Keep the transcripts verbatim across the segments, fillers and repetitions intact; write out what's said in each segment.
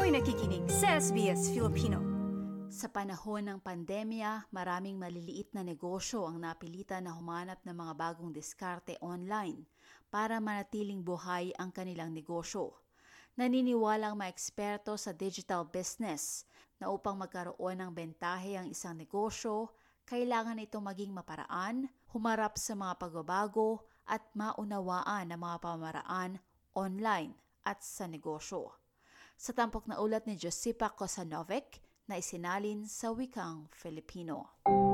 Kayo'y nakikinig sa S B S Filipino. Sa panahon ng pandemya, maraming maliliit na negosyo ang napilitan na humanap ng mga bagong diskarte online para manatiling buhay ang kanilang negosyo. Naniniwalang mga eksperto sa digital business na upang magkaroon ng bentahe ang isang negosyo, kailangan ito maging maparaan, humarap sa mga pagbabago at maunawaan ang mga pamaraan online at sa negosyo. Sa tampok na ulat ni Josipa Kosanovic na isinalin sa wikang Filipino.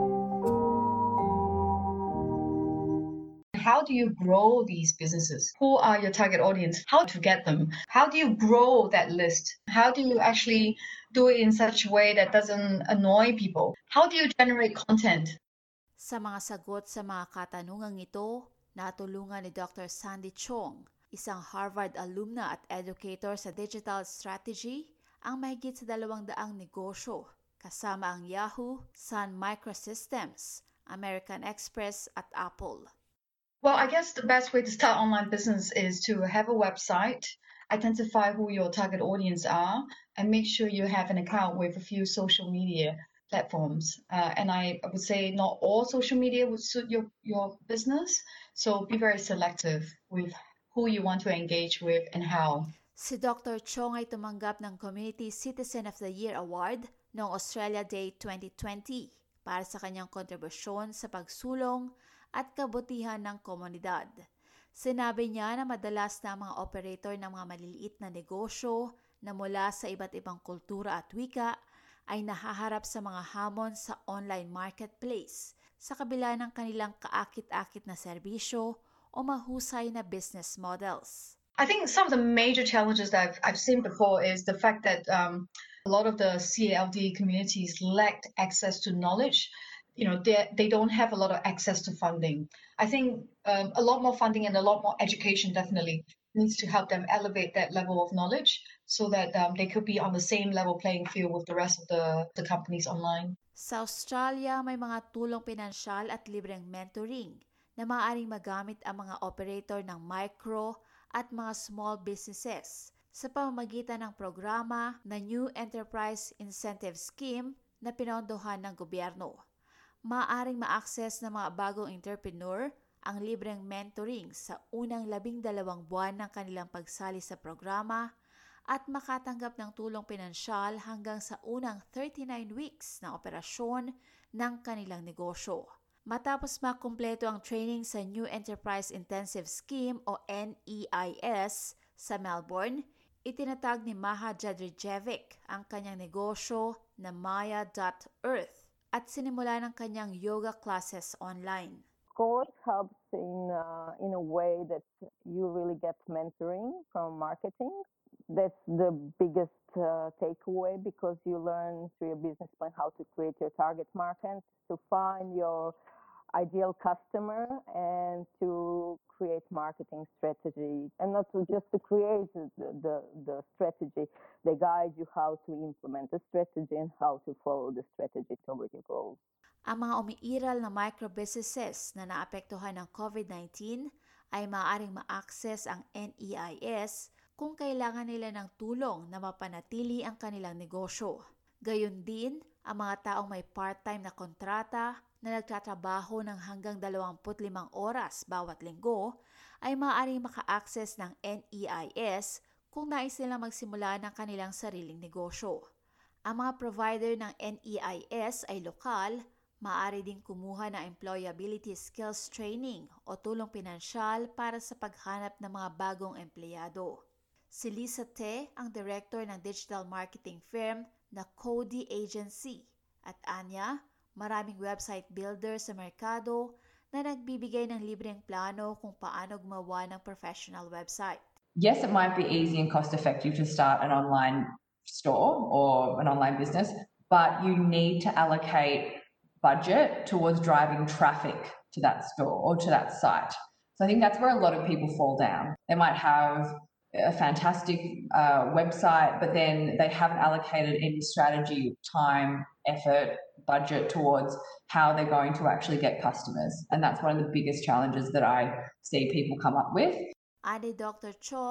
How do you grow these businesses? Who are your target audience? How to get them? How do you grow that list? How do you actually do it in such a way that doesn't annoy people? How do you generate content? Sa mga sagot sa mga katanungang ito, natulungan ni Doctor Sandy Chong, isang Harvard alumna at educator sa digital strategy, ang mahigit sa dalawang daang negosyo, kasama ang Yahoo, Sun Microsystems, American Express at Apple. Well, I guess the best way to start online business is to have a website, identify who your target audience are, and make sure you have an account with a few social media platforms. Uh, and I would say not all social media would suit your, your business, so be very selective with who you want to engage with and how. Si Doctor Chong ay tumanggap ng Community Citizen of the Year Award noong Australia Day twenty twenty para sa kanyang kontribusyon sa pagsulong at kabutihan ng komunidad. Sinabi niya na madalas na mga operator ng mga maliliit na negosyo na mula sa iba't ibang kultura at wika ay nahaharap sa mga hamon sa online marketplace sa kabila ng kanilang kaakit-akit na serbisyo o mahusay na business models. I think some of the major challenges that I've, I've seen before is the fact that um, a lot of the C A L D communities lacked access to knowledge. You know, they they don't have a lot of access to funding. I think um, a lot more funding and a lot more education definitely needs to help them elevate that level of knowledge so that um, they could be on the same level playing field with the rest of the, the companies online. Sa Australia, may mga tulong pinansyal at libreng mentoring na maaaring magamit ang mga operator ng micro at mga small businesses sa pamamagitan ng programa na New Enterprise Incentive Scheme na pinondohan ng gobyerno. Maaaring ma-access ng mga bagong entrepreneur ang libreng mentoring sa unang labing dalawang buwan ng kanilang pagsali sa programa at makatanggap ng tulong pinansyal hanggang sa unang thirty-nine weeks na operasyon ng kanilang negosyo. Matapos makumpleto ang training sa New Enterprise Intensive Scheme o N E I S sa Melbourne, itinatag ni Maha Jadrijevic ang kanyang negosyo na Maya dot earth at sinimula ng kanyang yoga classes online. Course helps in uh, in a way that you really get mentoring from marketing. That's the biggest uh, takeaway because you learn through your business plan how to create your target market, to find your ideal customer, and to create marketing strategy. And not to just to create the, the, the strategy, they guide you how to implement the strategy and how to follow the strategy toward your goals. Ang mga umiiral na micro-businesses na naapektuhan ng COVID nineteen ay maaaring ma-access ang N E I S kung kailangan nila ng tulong na mapanatili ang kanilang negosyo. Gayon din, ang mga taong may part-time na kontrata na nagtatrabaho ng hanggang dalawampu't limang oras bawat linggo ay maaaring maka-access ng N E I S kung nais nilang magsimula ng kanilang sariling negosyo. Ang mga provider ng N E I S ay lokal, maaari din kumuha ng employability skills training o tulong pinansyal para sa paghanap ng mga bagong empleyado. Si Lisa Te ang director ng digital marketing firm na Cody Agency at Anya, maraming website builder sa merkado na nagbibigay ng libreng plano kung paano gumawa ng professional website. Yes, it might be easy and cost-effective to start an online store or an online business, but you need to allocate budget towards driving traffic to that store or to that site. So I think that's where a lot of people fall down. They might have a fantastic uh, website, but then they haven't allocated any strategy, time, effort, budget towards how they're going to actually get customers. And that's one of the biggest challenges that I see people come up with. Ani Doctor Chong,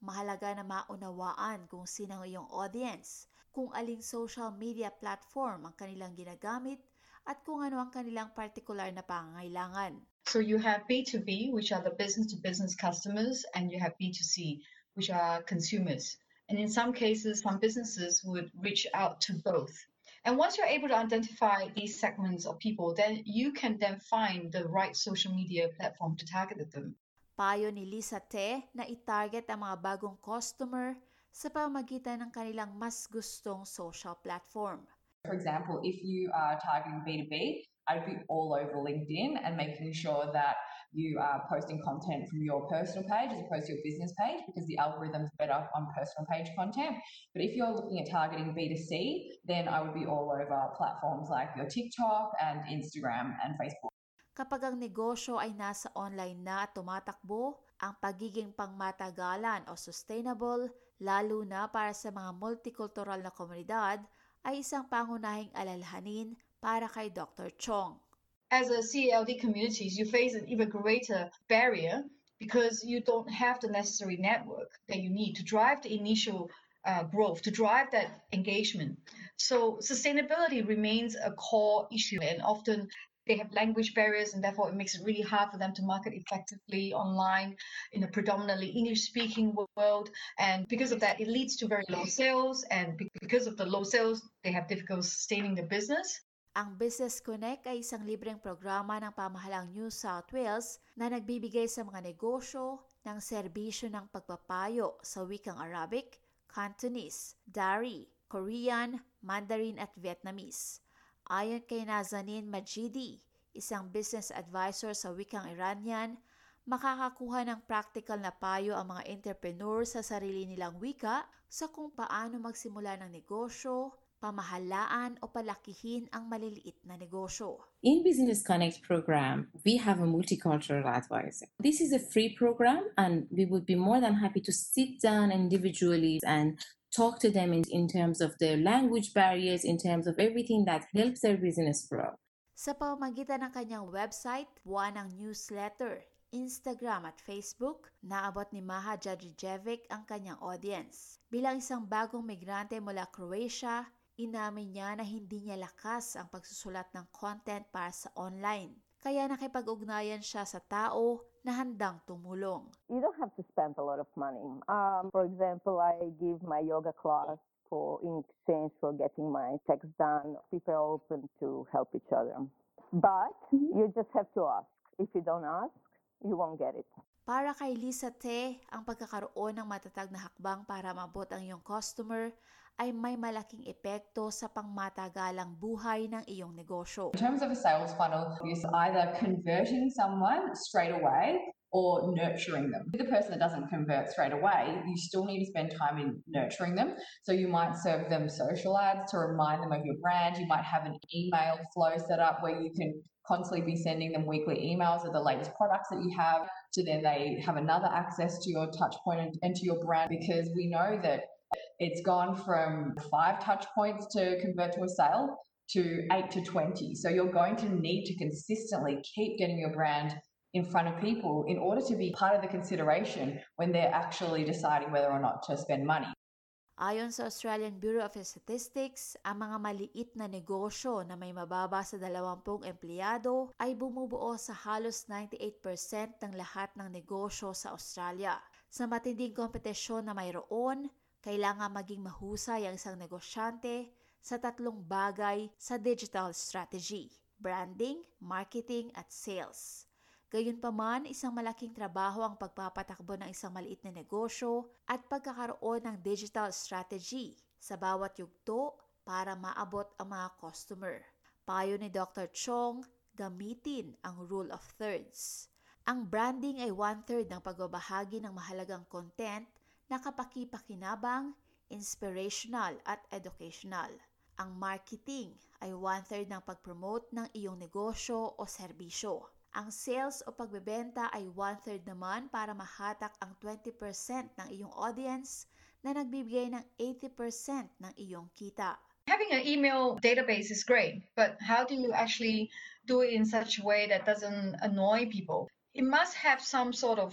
Mahalaga na maunawaan kung sino ang iyong audience, kung aling social media platform ang kanilang ginagamit, at kung ano ang kanilang particular na pangangailangan. So you have B two B, which are the business-to-business customers, and you have B two C, which are consumers. And in some cases, some businesses would reach out to both. And once you're able to identify these segments of people, then you can then find the right social media platform to target them. Payo ni Lisa Te na i-target ang mga bagong customer sa pamamagitan ng kanilang mas gustong social platform. For example, if you are targeting B two B, I'd be all over LinkedIn and making sure that you are posting content from your personal page as opposed to your business page, because the algorithm's better on personal page content. But if you're looking at targeting B two C, then I would be all over platforms like your TikTok and Instagram and Facebook. Kapag ang negosyo ay nasa online na at tumatakbo, ang pagiging pangmatagalan o sustainable, lalo na para sa mga multicultural na komunidad, ay isang pangunahing alalahanin para kay Doctor Chong. As a C L D communities, you face an even greater barrier because you don't have the necessary network that you need to drive the initial uh, growth, to drive that engagement. So sustainability remains a core issue, and often they have language barriers, and therefore it makes it really hard for them to market effectively online in a predominantly English-speaking world. And because of that, it leads to very low sales, and because of the low sales, they have difficulty sustaining the business. Ang Business Connect ay isang libreng programa ng pamahalang New South Wales na nagbibigay sa mga negosyo ng serbisyo ng pagpapayo sa wikang Arabic, Cantonese, Dari, Korean, Mandarin at Vietnamese. Ayon kay Nazanin Majidi, isang business advisor sa wikang Iranian, makakakuha ng practical na payo ang mga entrepreneur sa sarili nilang wika sa kung paano magsimula ng negosyo, pamahalaan o palakihin ang maliliit na negosyo. In Business Connect program, we have a multicultural advisor. This is a free program, and we would be more than happy to sit down individually and talk to them in, in terms of their language barriers, in terms of everything that helps their business grow. Sa pamamagitan ng kanyang website, buwan ng newsletter, Instagram at Facebook, naabot ni Maha Jajijevic ang kanyang audience. Bilang isang bagong migrante mula Croatia, inamin niya na hindi niya lakas ang pagsusulat ng content para sa online. Kaya nakipag-ugnayan siya sa tao na handang tumulong. You don't have to spend a lot of money. Um, for example, I give my yoga class for in exchange for getting my text done. People are open to help each other. But you just have to ask. If you don't ask, you won't get it. Para kay Lisa Te, ang pagkakaroon ng matatag na hakbang para mabot ang iyong customer ay may malaking epekto sa pangmatagalang buhay ng iyong negosyo. In terms of a sales funnel, it's either converting someone straight away or nurturing them. For the person that doesn't convert straight away, you still need to spend time in nurturing them. So you might serve them social ads to remind them of your brand. You might have an email flow set up where you can constantly be sending them weekly emails of the latest products that you have, so then they have another access to your touch point and, and to your brand, because we know that it's gone from five touch points to convert to a sale to eight to twenty. So you're going to need to consistently keep getting your brand in front of people in order to be part of the consideration when they're actually deciding whether or not to spend money. Ayon sa Australian Bureau of Statistics, ang mga maliit na negosyo na may mababa sa dalawampung empleyado ay bumubuo sa halos ninety-eight percent ng lahat ng negosyo sa Australia. Sa matinding kompetisyon na mayroon, kailangan maging mahusay ang isang negosyante sa tatlong bagay sa digital strategy: branding, marketing at sales. Gayunpaman, isang malaking trabaho ang pagpapatakbo ng isang maliit na negosyo at pagkakaroon ng digital strategy sa bawat yugto para maabot ang mga customer. Payo ni Doctor Chong, gamitin ang rule of thirds. Ang branding ay one-third ng pagbabahagi ng mahalagang content na kapaki-pakinabang, inspirational at educational. Ang marketing ay one-third ng pag-promote ng iyong negosyo o serbisyo. Ang sales o pagbebenta ay one-third naman para mahatak ang twenty percent ng iyong audience na nagbibigay ng eighty percent ng iyong kita. Having an email database is great, but how do you actually do it in such a way that doesn't annoy people? It must have some sort of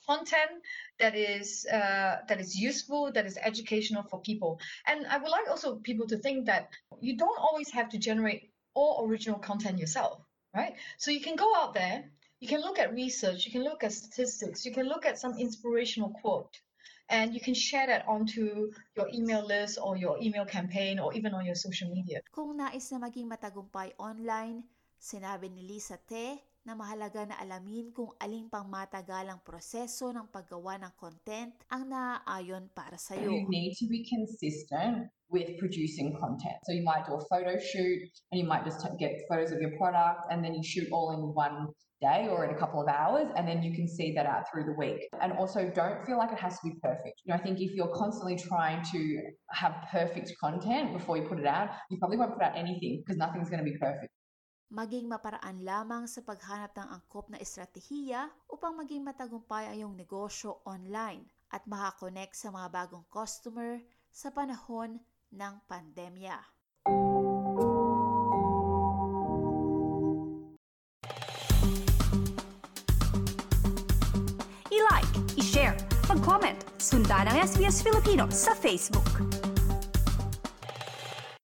content that is uh, that is useful, that is educational for people. And I would like also people to think that you don't always have to generate all original content yourself, right? So you can go out there, you can look at research, you can look at statistics, you can look at some inspirational quote, and you can share that onto your email list or your email campaign or even on your social media. Kung nais na maging matagumpay online, sinabi ni Lisa Te na mahalaga na alamin kung aling pang matagalang proseso ng paggawa ng content ang naaayon para sa iyo. You need to be consistent with producing content. So you might do a photo shoot and you might just get photos of your product and then you shoot all in one day or in a couple of hours, and then you can see that out through the week. And also don't feel like it has to be perfect. You know, I think if you're constantly trying to have perfect content before you put it out, you probably won't put out anything because nothing's going to be perfect. Maging maparaan lamang sa paghanap ng angkop na estratehiya upang maging matagumpay ang iyong negosyo online at makakonect sa mga bagong customer sa panahon ng pandemya. I-like, i-share, mag-comment, sundan ang S B S Filipino sa Facebook.